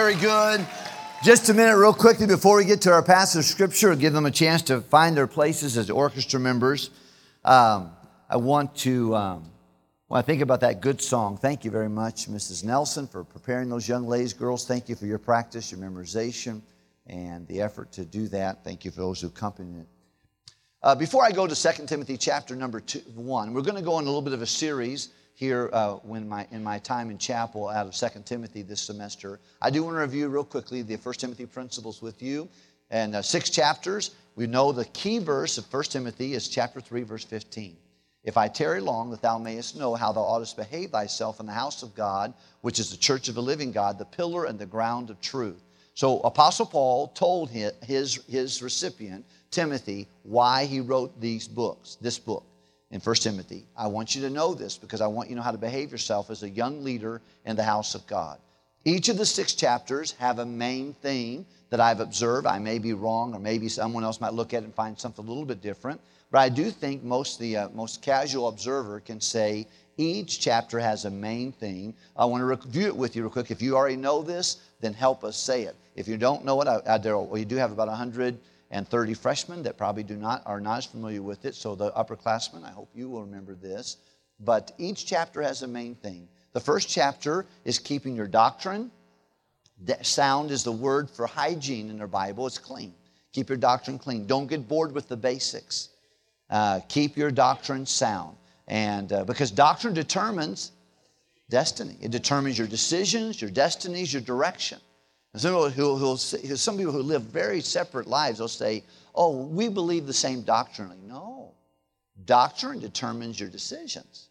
Very good. Just a minute real quickly before we get to our passage of Scripture, give them a chance to find their places as orchestra members. I want to, when I think about that good song, thank you very much, Mrs. Nelson, for preparing those young ladies. Girls, thank you for your practice, your memorization, and the effort to do that. Thank you for those who accompanied it. Before I go to 2 Timothy chapter number 1, we're going to go on a little bit of a series here in my time in chapel out of 2 Timothy this semester. I do want to review real quickly the 1 Timothy principles with you. And 6 chapters, we know the key verse of 1 Timothy is chapter 3, verse 15. If I tarry long, that thou mayest know how thou oughtest behave thyself in the house of God, which is the church of the living God, the pillar and the ground of truth. So Apostle Paul told his recipient, Timothy, why he wrote this book. In 1 Timothy. I want you to know this because I want you to know how to behave yourself as a young leader in the house of God. Each of the 6 chapters have a main theme that I've observed. I may be wrong, or maybe someone else might look at it and find something a little bit different. But I do think most casual observer can say each chapter has a main theme. I want to review it with you real quick. If you already know this, then help us say it. If you don't know it, we do have about 130 freshmen that probably are not as familiar with it. So the upperclassmen, I hope you will remember this. But each chapter has a main theme. The first chapter is keeping your doctrine. Sound is the word for hygiene in the Bible. It's clean. Keep your doctrine clean. Don't get bored with the basics. Keep your doctrine sound. And because doctrine determines destiny. It determines your decisions, your destinies, your direction. Some people who live very separate lives, they'll say, oh, we believe the same doctrinally. No. Doctrine determines your decisions.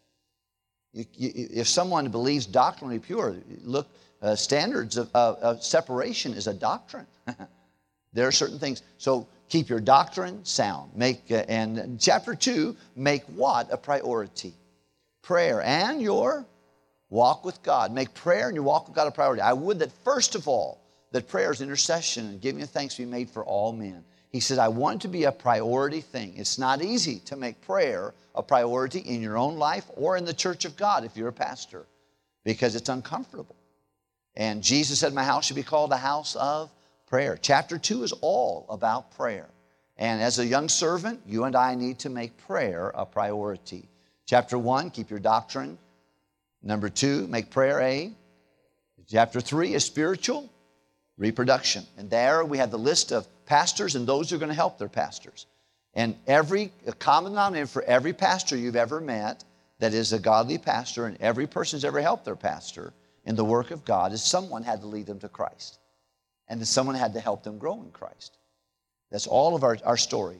If someone believes doctrinally pure, look, standards of separation is a doctrine. There are certain things. So keep your doctrine sound. And chapter 2, make what a priority? Prayer and your walk with God. Make prayer and your walk with God a priority. I would that first of all, that prayers, intercession, and giving thanks be made for all men. He said, I want it to be a priority thing. It's not easy to make prayer a priority in your own life or in the church of God if you're a pastor, because it's uncomfortable. And Jesus said, my house should be called a house of prayer. Chapter 2 is all about prayer. And as a young servant, you and I need to make prayer a priority. Chapter 1, keep your doctrine. Number 2, make prayer a. Chapter 3 is spiritual reproduction. And there we have the list of pastors and those who are going to help their pastors. And a common denominator for every pastor you've ever met that is a godly pastor, and every person who's ever helped their pastor in the work of God, is someone had to lead them to Christ. And then someone had to help them grow in Christ. That's all of our story.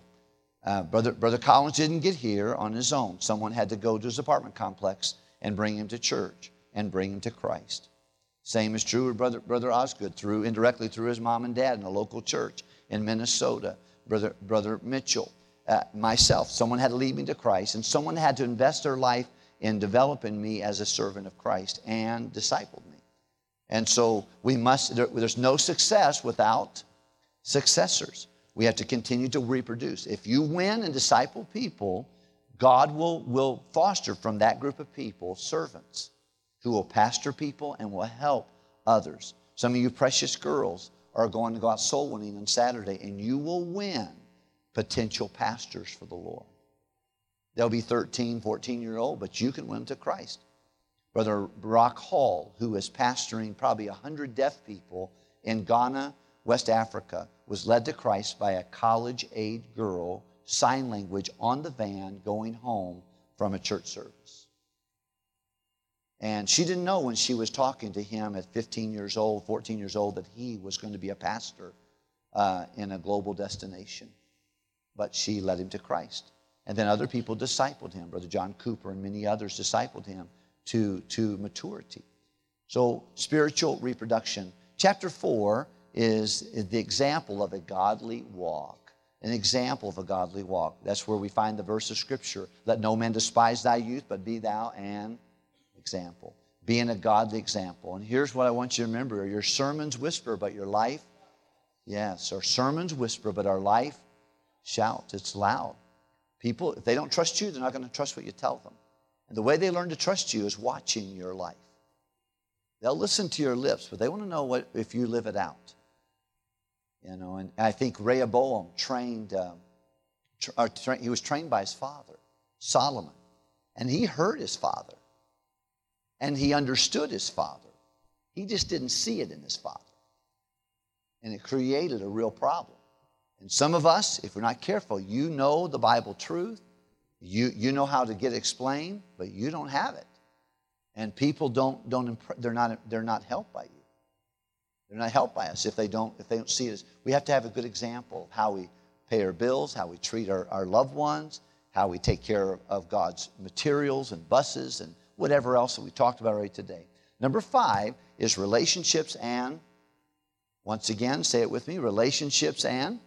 Brother Collins didn't get here on his own. Someone had to go to his apartment complex and bring him to church and bring him to Christ. Same is true with Brother Osgood, indirectly through his mom and dad in a local church in Minnesota. Brother Mitchell, myself, someone had to lead me to Christ, and someone had to invest their life in developing me as a servant of Christ and discipled me. And so there's no success without successors. We have to continue to reproduce. If you win and disciple people, God will foster from that group of people servants who will pastor people and will help others. Some of you precious girls are going to go out soul winning on Saturday, and you will win potential pastors for the Lord. They'll be 13, 14-year-old, but you can win them to Christ. Brother Brock Hall, who is pastoring probably 100 deaf people in Ghana, West Africa, was led to Christ by a college-age girl, sign language, on the van going home from a church service. And she didn't know when she was talking to him at 15 years old, 14 years old, that he was going to be a pastor in a global destination. But she led him to Christ. And then other people discipled him. Brother John Cooper and many others discipled him to maturity. So spiritual reproduction. Chapter 4 is the example of a godly walk. An example of a godly walk. That's where we find the verse of Scripture. Let no man despise thy youth, but be thou an example. Being a godly example. And here's what I want you to remember. Your sermons whisper, but your life, yes, our sermons whisper, but our life shouts. It's loud. People, if they don't trust you, they're not going to trust what you tell them. And the way they learn to trust you is watching your life. They'll listen to your lips, but they want to know what if you live it out. You know, and I think Rehoboam he was trained by his father, Solomon. And he heard his father. And he understood his father. He just didn't see it in his father. And it created a real problem. And some of us, if we're not careful, you know the Bible truth. You know how to get it explained, but you don't have it. And people they're not helped by you. They're not helped by us if they don't see it. We have to have a good example of how we pay our bills, how we treat our loved ones, how we take care of God's materials and buses and whatever else that we talked about already today. Number 5 is relationships and, once again, say it with me, relationships and.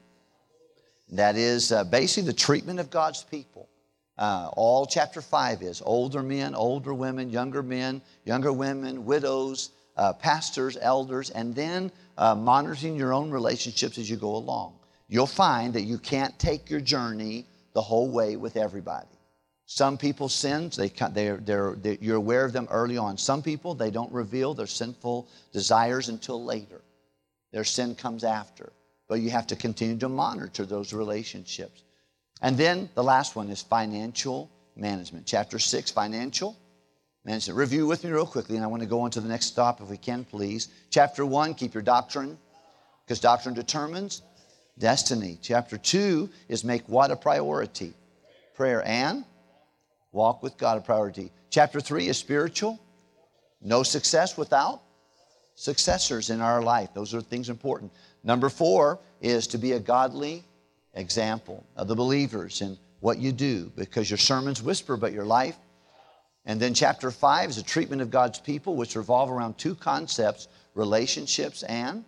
That is basically the treatment of God's people. All chapter 5 is older men, older women, younger women, widows, pastors, elders, and then monitoring your own relationships as you go along. You'll find that you can't take your journey the whole way with everybody. Some people sin, you're aware of them early on. Some people, they don't reveal their sinful desires until later. Their sin comes after. But you have to continue to monitor those relationships. And then the last one is financial management. Chapter 6, financial management. Review with me real quickly, and I want to go on to the next stop if we can, please. Chapter 1, keep your doctrine, because doctrine determines destiny. Chapter 2 is make what a priority? Prayer and walk with God a priority. Chapter 3 is spiritual. No success without successors in our life. Those are things important. Number 4 is to be a godly example of the believers in what you do, because your sermons whisper, but your life. And then chapter 5 is a treatment of God's people, which revolve around 2 concepts, relationships and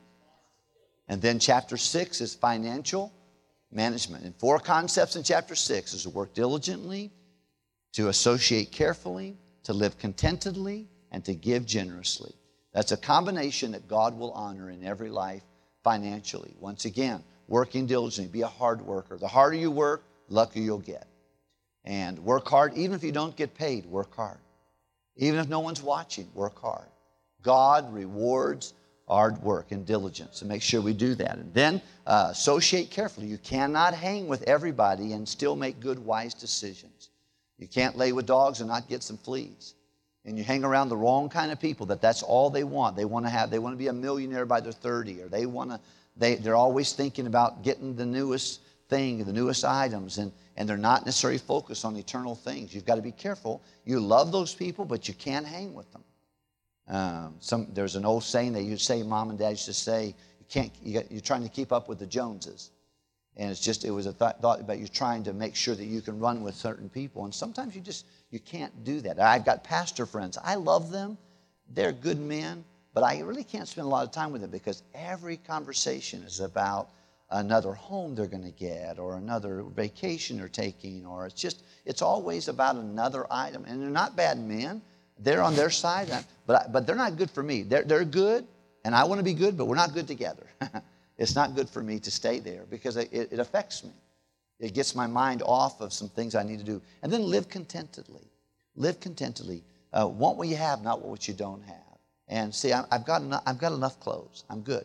then chapter 6 is financial management. And 4 concepts in chapter 6 is to work diligently, to associate carefully, to live contentedly, and to give generously. That's a combination that God will honor in every life financially. Once again, working diligently, be a hard worker. The harder you work, the luckier you'll get. And work hard, even if you don't get paid, work hard. Even if no one's watching, work hard. God rewards hard work and diligence, and make sure we do that. And then associate carefully. You cannot hang with everybody and still make good, wise decisions. You can't lay with dogs and not get some fleas. And you hang around the wrong kind of people that's all they want. They want to be a millionaire by their 30, or they're always thinking about getting the newest thing, the newest items, and they're not necessarily focused on eternal things. You've got to be careful. You love those people, but you can't hang with them. There's an old saying that Mom and Dad used to say, you're trying to keep up with the Joneses. And it was a thought about you trying to make sure that you can run with certain people. And sometimes you can't do that. I've got pastor friends. I love them. They're good men. But I really can't spend a lot of time with them, because every conversation is about another home they're going to get, or another vacation they're taking, or it's always about another item. And they're not bad men. They're on their side, but they're not good for me. They're good, and I want to be good, but we're not good together. It's not good for me to stay there, because it affects me. It gets my mind off of some things I need to do. And then live contentedly. Live contentedly. Want what you have, not what you don't have. And see, I've got enough clothes. I'm good.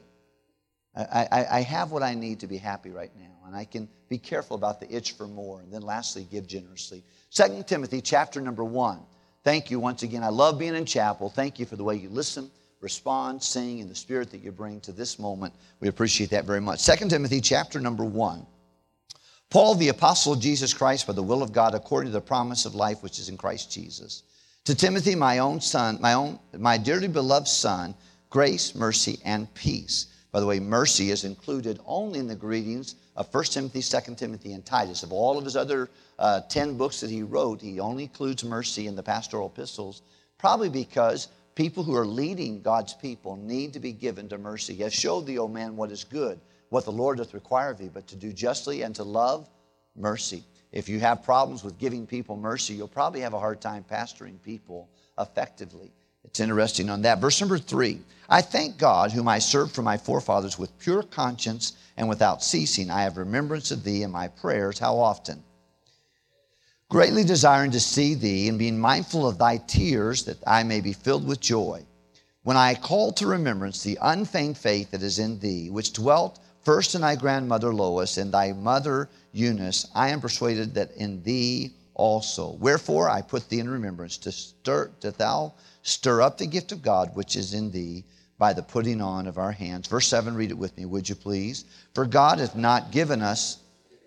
I have what I need to be happy right now, and I can be careful about the itch for more. And then lastly, give generously. 2 Timothy chapter number 1. Thank you once again. I love being in chapel. Thank you for the way you listen, respond, sing, and the spirit that you bring to this moment. We appreciate that very much. 2 Timothy chapter number 1. Paul, the apostle of Jesus Christ, by the will of God, according to the promise of life which is in Christ Jesus. To Timothy, my own son, my dearly beloved son, grace, mercy, and peace. By the way, mercy is included only in the greetings of 1 Timothy, 2 Timothy, and Titus. Of all of his other 10 books that he wrote, he only includes mercy in the pastoral epistles, probably because people who are leading God's people need to be given to mercy. He has showed thee, O man, what is good, what the Lord doth require of thee, but to do justly and to love mercy. If you have problems with giving people mercy, you'll probably have a hard time pastoring people effectively. It's interesting on that. Verse number 3, I thank God, whom I served for my forefathers with pure conscience and without ceasing. I have remembrance of thee in my prayers. How often? Greatly desiring to see thee, and being mindful of thy tears, that I may be filled with joy. when I call to remembrance the unfeigned faith that is in thee, which dwelt first in thy grandmother Lois and thy mother Eunice, I am persuaded that in thee also. Wherefore I put thee in remembrance that thou stir up the gift of God which is in thee by the putting on of our hands. Verse 7, read it with me, would you please? For God hath not given us.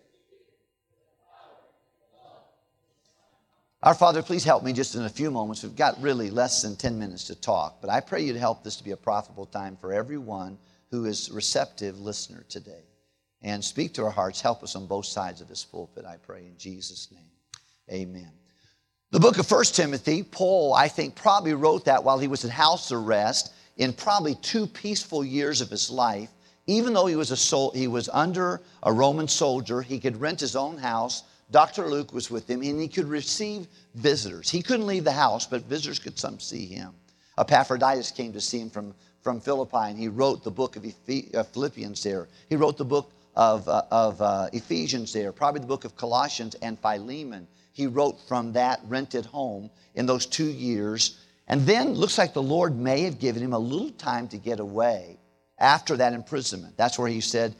Our Father, please help me just in a few moments. We've got really less than 10 minutes to talk, but I pray you to help this to be a profitable time for everyone who is a receptive listener today. And speak to our hearts. Help us on both sides of this pulpit, I pray in Jesus' name. Amen. The book of 1 Timothy, Paul, I think, probably wrote that while he was in house arrest in probably 2 peaceful years of his life. Even though he was under a Roman soldier, he could rent his own house. Dr. Luke was with him, and he could receive visitors. He couldn't leave the house, but visitors could some see him. Epaphroditus came to see him from Philippi, and he wrote the book of Philippians there. He wrote the book of Ephesians there, probably the book of Colossians and Philemon. He wrote from that rented home in those 2 years. And then looks like the Lord may have given him a little time to get away after that imprisonment. That's where he said,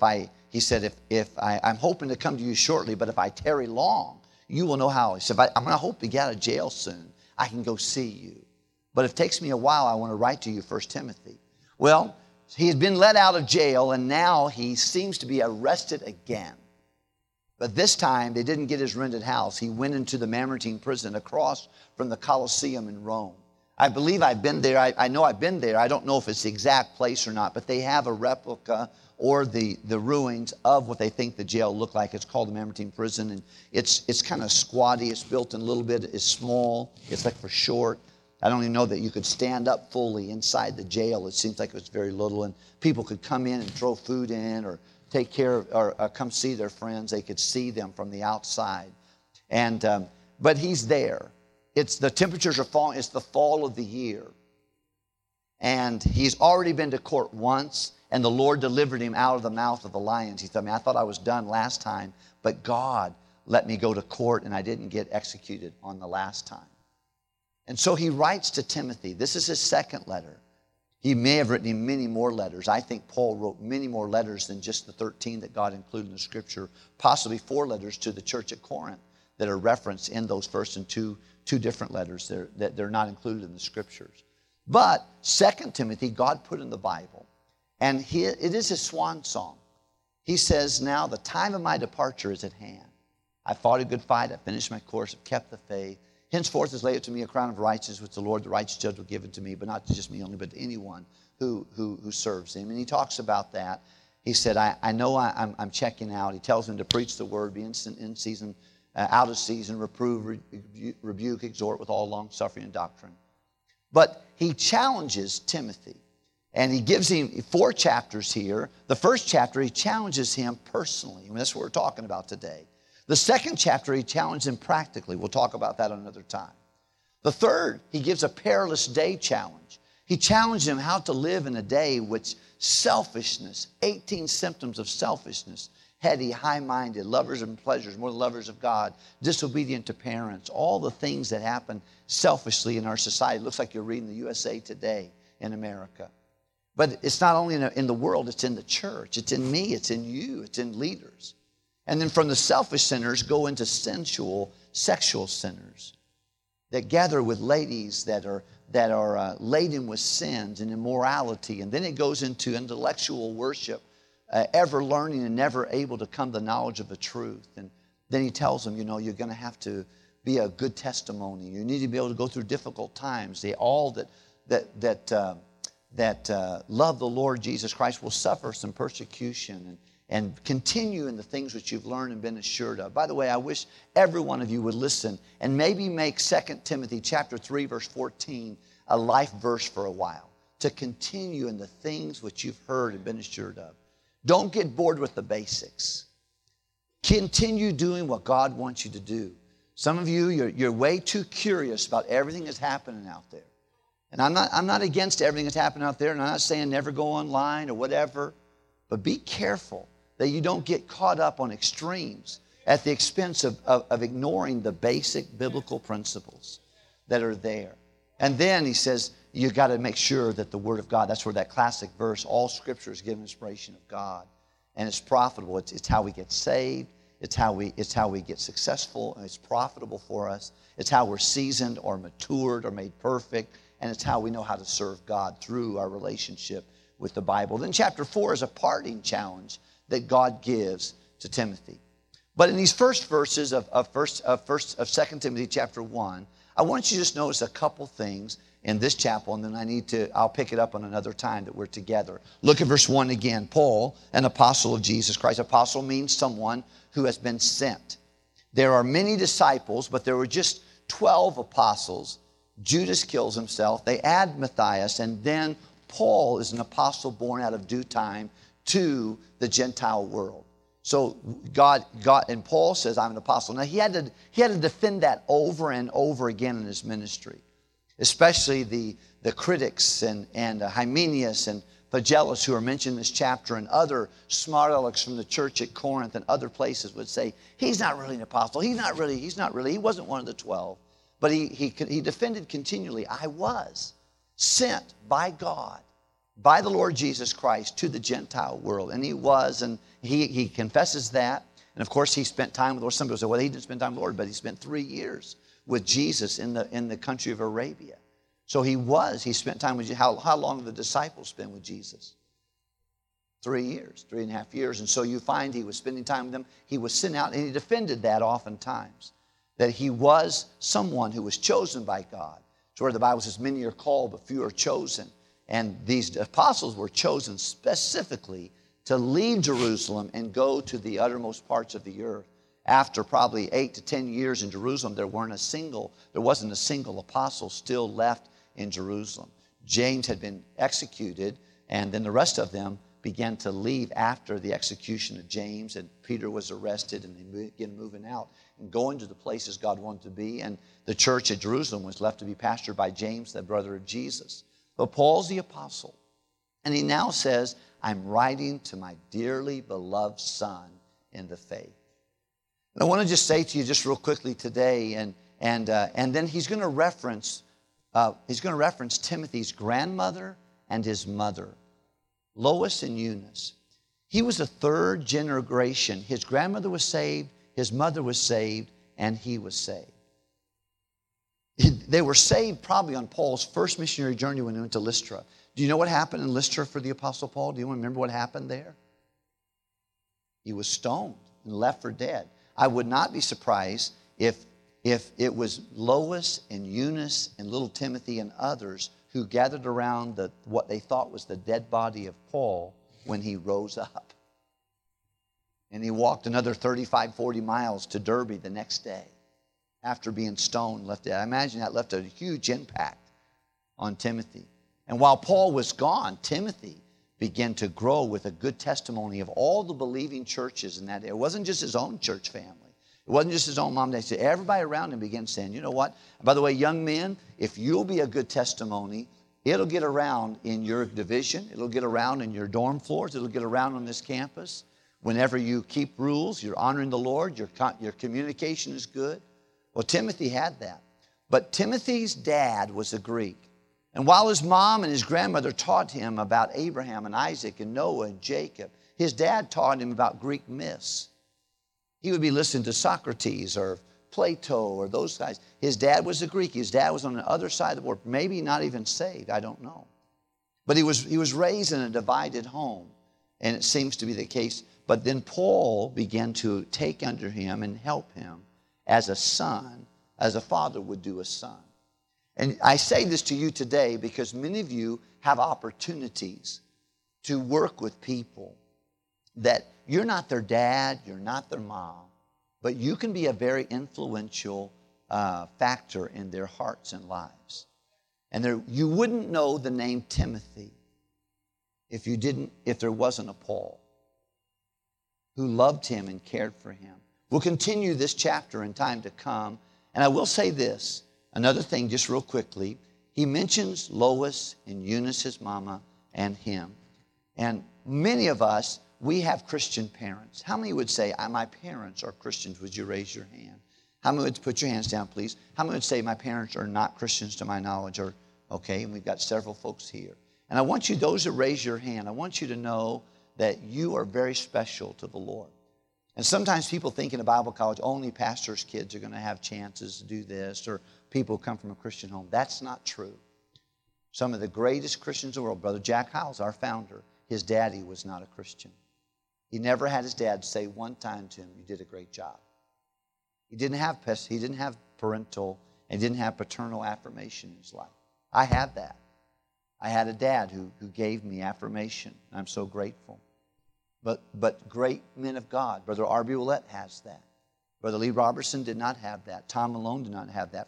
I'm hoping to come to you shortly, but if I tarry long, you will know how. He said, I'm going to hope to get out of jail soon. I can go see you. But if it takes me a while, I want to write to you, 1 Timothy. Well, he had been let out of jail, and now he seems to be arrested again. But this time, they didn't get his rented house. He went into the Mamertine prison across from the Colosseum in Rome. I believe I've been there. I know I've been there. I don't know if it's the exact place or not, but they have a replica or the ruins of what they think the jail looked like. It's called the Mamertine prison, and it's kind of squatty. It's built in a little bit. It's small. It's like for short. I don't even know that you could stand up fully inside the jail. It seems like it was very little, and people could come in and throw food in or take care of, or come see their friends. They could see them from the outside. And but he's there. The temperatures are falling. It's the fall of the year. And he's already been to court once, and the Lord delivered him out of the mouth of the lions. He told me, I thought I was done last time, but God let me go to court, and I didn't get executed on the last time. And so he writes to Timothy. This is his second letter. He may have written him many more letters. I think Paul wrote many more letters than just the 13 that God included in the Scripture, possibly 4 letters to the church at Corinth that are referenced in those first and two different letters that they're not included in the Scriptures. But 2 Timothy, God put in the Bible, and it is his swan song. He says, now the time of my departure is at hand. I fought a good fight. I finished my course. I've kept the faith. Henceforth is laid up to me a crown of righteousness, which the Lord, the righteous judge, will give it to me, but not to just me only, but to anyone who serves him. And he talks about that. He said, I know I'm checking out. He tells him to preach the word, be instant in season, out of season, reprove, rebuke, exhort with all long suffering and doctrine. But he challenges Timothy, and he gives him 4 chapters here. The first chapter, he challenges him personally. I mean, that's what we're talking about today. The second chapter, he challenged him practically. We'll talk about that another time. The third, he gives a perilous day challenge. He challenged him how to live in a day which selfishness, 18 symptoms of selfishness, heady, high-minded, lovers of pleasures more than lovers of God, disobedient to parents, all the things that happen selfishly in our society. It looks like you're reading the USA Today in America. But it's not only in the world, it's in the church. It's in me, it's in you, it's in leaders. And then from the selfish sinners go into sensual, sexual sinners that gather with ladies that are laden with sins and immorality. And then it goes into intellectual worship, ever learning and never able to come to the knowledge of the truth. And then he tells them, you're going to have to be a good testimony. You need to be able to go through difficult times. They all that love the Lord Jesus Christ will suffer some persecution and continue in the things which you've learned and been assured of. By the way, I wish every one of you would listen and maybe make 2 Timothy chapter 3, verse 14 a life verse for a while, to continue in the things which you've heard and been assured of. Don't get bored with the basics. Continue doing what God wants you to do. Some of you, you're way too curious about everything that's happening out there. And I'm not against everything that's happening out there, and I'm not saying never go online or whatever, but be careful that you don't get caught up on extremes at the expense of ignoring the basic biblical principles that are there. And then he says, you got to make sure that the Word of God, that's where that classic verse, all Scripture is given inspiration of God. And it's profitable. It's how we get saved. It's how we get successful, and it's profitable for us. It's how we're seasoned or matured or made perfect, and it's how we know how to serve God through our relationship with the Bible. Then chapter 4 is a parting challenge that God gives to Timothy. But in these first verses of 2 Timothy chapter 1, I want you to just notice a couple things in this chapel, and then I'll pick it up on another time that we're together. Look at verse 1 again. Paul, an apostle of Jesus Christ. Apostle means someone who has been sent. There are many disciples, but there were just 12 apostles. Judas kills himself. They add Matthias, and then Paul is an apostle born out of due time to the Gentile world. So God, and Paul says, I'm an apostle. Now he had to defend that over and over again in his ministry, especially the critics and Hymenaeus and Phygellus, who are mentioned in this chapter, and other smart alecks from the church at Corinth and other places would say, he's not really an apostle. He wasn't one of the 12. But he defended continually, I was sent by God, by the Lord Jesus Christ to the Gentile world. And he was, and he confesses that. And of course, he spent time with the Lord. Some people say, well, he didn't spend time with the Lord, but he spent 3 years with Jesus in the country of Arabia. So he spent time with Jesus. How long did the disciples spend with Jesus? 3 years, 3.5 years. And so you find he was spending time with them. He was sent out, and he defended that oftentimes, that he was someone who was chosen by God. It's where the Bible says, many are called, but few are chosen. And these apostles were chosen specifically to leave Jerusalem and go to the uttermost parts of the earth. After probably 8 to 10 years in Jerusalem, there wasn't a single apostle still left in Jerusalem. James had been executed, and then the rest of them began to leave after the execution of James, and Peter was arrested, and they began moving out and going to the places God wanted to be. And the church at Jerusalem was left to be pastored by James, the brother of Jesus. But Paul's the apostle, and he now says, I'm writing to my dearly beloved son in the faith. And I want to just say to you just real quickly today, and then he's going to reference Timothy's grandmother and his mother, Lois and Eunice. He was a third generation. His grandmother was saved, his mother was saved, and he was saved. They were saved probably on Paul's first missionary journey when he went to Lystra. Do you know what happened in Lystra for the Apostle Paul? Do you remember what happened there? He was stoned and left for dead. I would not be surprised if it was Lois and Eunice and little Timothy and others who gathered around what they thought was the dead body of Paul when he rose up. And he walked another 35, 40 miles to Derbe the next day after being stoned, left dead. I imagine that left a huge impact on Timothy. And while Paul was gone, Timothy began to grow with a good testimony of all the believing churches in that area. It wasn't just his own church family. It wasn't just his own mom and dad. Everybody around him began saying, you know what? By the way, young men, if you'll be a good testimony, it'll get around in your division. It'll get around in your dorm floors. It'll get around on this campus. Whenever you keep rules, you're honoring the Lord, your communication is good. Well, Timothy had that. But Timothy's dad was a Greek. And while his mom and his grandmother taught him about Abraham and Isaac and Noah and Jacob, his dad taught him about Greek myths. He would be listening to Socrates or Plato or those guys. His dad was a Greek. His dad was on the other side of the board, maybe not even saved, I don't know. But he was raised in a divided home, and it seems to be the case. But then Paul began to take under him and help him as a son, as a father would do a son. And I say this to you today because many of you have opportunities to work with people that you're not their dad, you're not their mom, but you can be a very influential factor in their hearts and lives. And you wouldn't know the name Timothy if there wasn't a Paul who loved him and cared for him. We'll continue this chapter in time to come. And I will say this, another thing just real quickly. He mentions Lois and Eunice, his mama, and him. And many of us, we have Christian parents. How many would say, my parents are Christians? Would you raise your hand? How many would put your hands down, please? How many would say, my parents are not Christians to my knowledge? Or, Okay, and we've got several folks here. And I want you, those that raise your hand, I want you to know that you are very special to the Lord. And sometimes people think in a Bible college, only pastors' kids are going to have chances to do this, or people who come from a Christian home. That's not true. Some of the greatest Christians in the world, Brother Jack Hyles, our founder, his daddy was not a Christian. He never had his dad say one time to him, "You did a great job." He didn't have parental, and he didn't have paternal affirmation in his life. I had that. I had a dad who gave me affirmation. I'm so grateful. But great men of God, Brother R.B. Willett has that. Brother Lee Robertson did not have that. Tom Malone did not have that.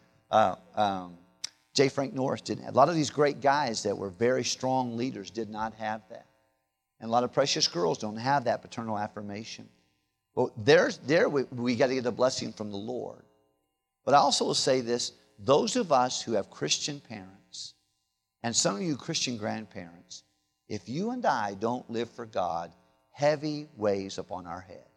J. Frank Norris didn't have. A lot of these great guys that were very strong leaders did not have that. And a lot of precious girls don't have that paternal affirmation. Well, we got to get a blessing from the Lord. But I also will say this, those of us who have Christian parents, and some of you Christian grandparents, if you and I don't live for God, heavy weighs upon our head.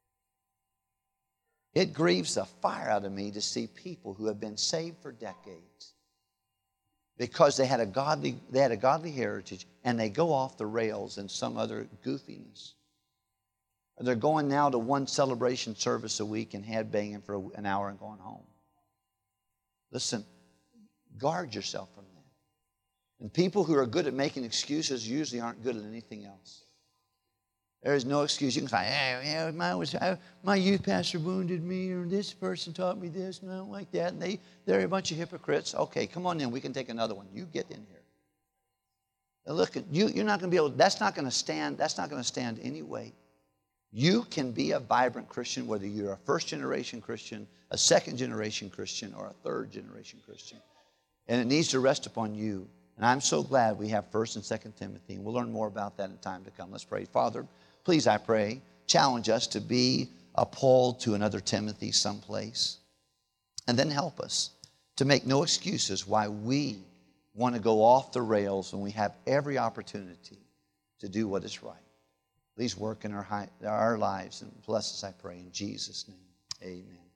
It grieves the fire out of me to see people who have been saved for decades because they had a godly heritage, and they go off the rails in some other goofiness. They're going now to one celebration service a week and headbanging for an hour and going home. Listen, guard yourself from that. And people who are good at making excuses usually aren't good at anything else. There is no excuse. You can say, "Hey, my youth pastor wounded me, or this person taught me this, and I don't like that, and they're a bunch of hypocrites." Okay, come on in. We can take another one. You get in here. Now look, you're not going to be able. That's not going to stand. That's not going to stand anyway. You can be a vibrant Christian, whether you're a first-generation Christian, a second-generation Christian, or a third-generation Christian. And it needs to rest upon you. And I'm so glad we have 1 and 2 Timothy. And we'll learn more about that in time to come. Let's pray. Father, please, I pray, challenge us to be a Paul to another Timothy someplace. And then help us to make no excuses why we want to go off the rails when we have every opportunity to do what is right. Please work in our lives and bless us, I pray, in Jesus' name. Amen.